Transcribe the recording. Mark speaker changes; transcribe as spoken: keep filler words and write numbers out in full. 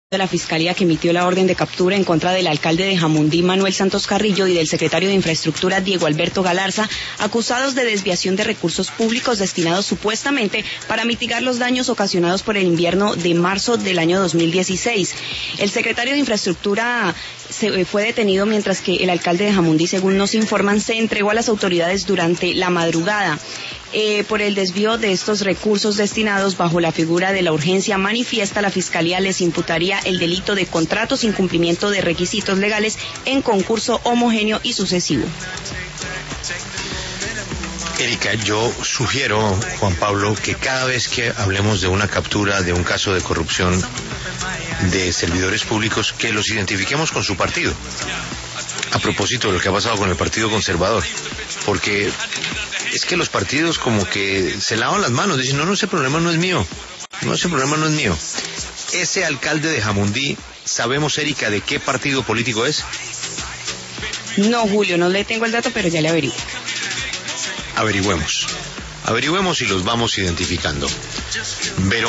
Speaker 1: de la Fiscalía que emitió la orden de captura en contra del alcalde de Jamundí, Manuel Santos Carrillo, y del secretario de Infraestructura, Diego Alberto Galarza, acusados de desviación de recursos públicos destinados supuestamente para mitigar los daños ocasionados por el invierno de marzo del año dos mil dieciséis. El secretario de Infraestructura se fue detenido mientras que el alcalde de Jamundí, según nos informan, se entregó a las autoridades durante la madrugada. Eh, por el desvío de estos recursos destinados bajo la figura de la urgencia manifiesta, la Fiscalía les imputaría el delito de contrato sin cumplimiento de requisitos legales en concurso homogéneo y sucesivo.
Speaker 2: Erika, yo sugiero, Juan Pablo, que cada vez que hablemos de una captura, de un caso de corrupción de servidores públicos, que los identifiquemos con su partido. A propósito de lo que ha pasado con el Partido Conservador, porque es que los partidos como que se lavan las manos, dicen, no, no, ese problema no es mío, no, ese problema no es mío. Ese alcalde de Jamundí, ¿sabemos, Erika, de qué partido político es?
Speaker 1: No, Julio, no le tengo el dato, pero ya le averiguo.
Speaker 2: Averigüemos, averigüemos y los vamos identificando. Verón